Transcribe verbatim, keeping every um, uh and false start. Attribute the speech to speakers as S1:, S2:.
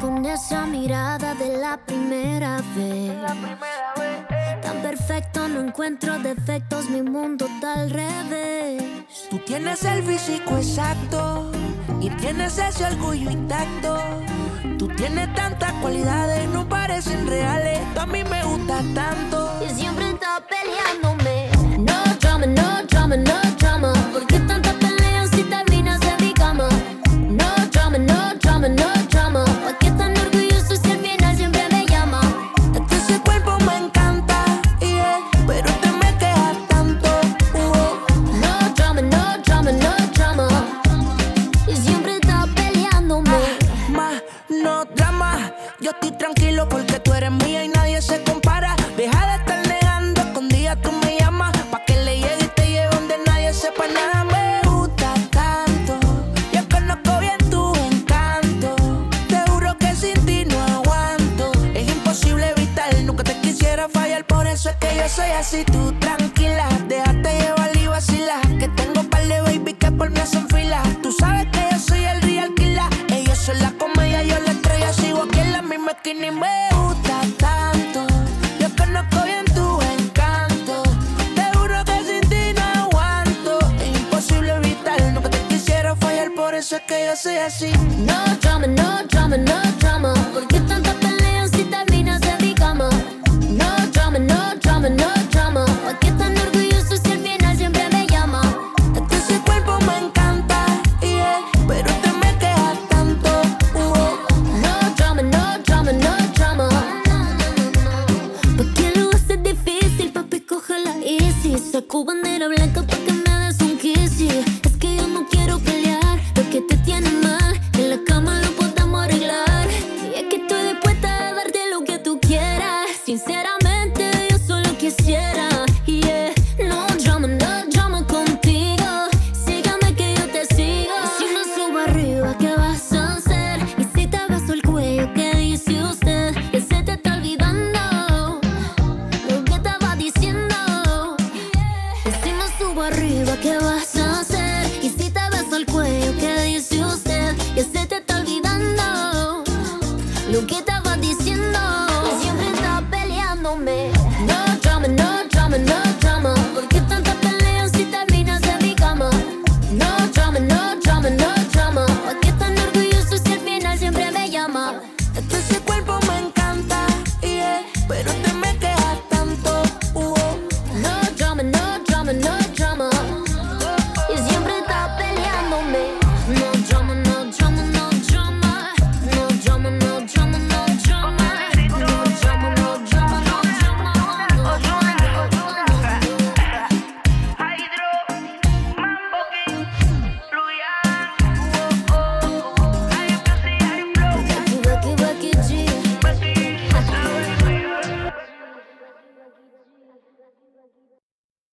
S1: con esa mirada de la primera vez. Tan perfecto, no encuentro defectos, mi mundo está al revés.
S2: Tú tienes el físico exacto y tienes ese orgullo intacto. Tú tienes tantas cualidades, no parecen reales. Tú a mí me gustas tanto.
S1: Y siempre estás peleándome. No drama, no drama, no drama. ¿Por qué tantas peleas si terminas en mi cama? No drama, no drama, no drama. ¿Por qué tan orgulloso si al final siempre me llama?
S2: Es que ese cuerpo me encanta, yeah, pero te me quejas tanto. Uh-oh.
S1: No drama, no drama, no drama. Y siempre estás peleándome.
S2: Más, no drama. Yo estoy tranquilo porque tú eres mía y nadie se compara. Deja de estar negando, escondida tú me llamas. Pa' que le llegue y te lleve donde nadie sepa nada. Me gusta tanto, yo conozco bien tu encanto. Te juro que sin ti no aguanto. Es imposible evitar, nunca te quisiera fallar. Por eso es que yo soy así, tú tranquila. Déjate llevar y vacila, que tengo par de baby que por mí hacen fila. Tú sabes que yo soy el real killer. Ellos son la comedia, yo la estrella. Sigo aquí en la misma esquina y me gusta tanto. Yo conozco bien tu encanto. Te juro que sin ti no aguanto. Es imposible evitar, nunca te quisiera fallar. Por eso es que yo soy así.
S1: No drama, no drama, no drama. ¿Por qué tantas peleas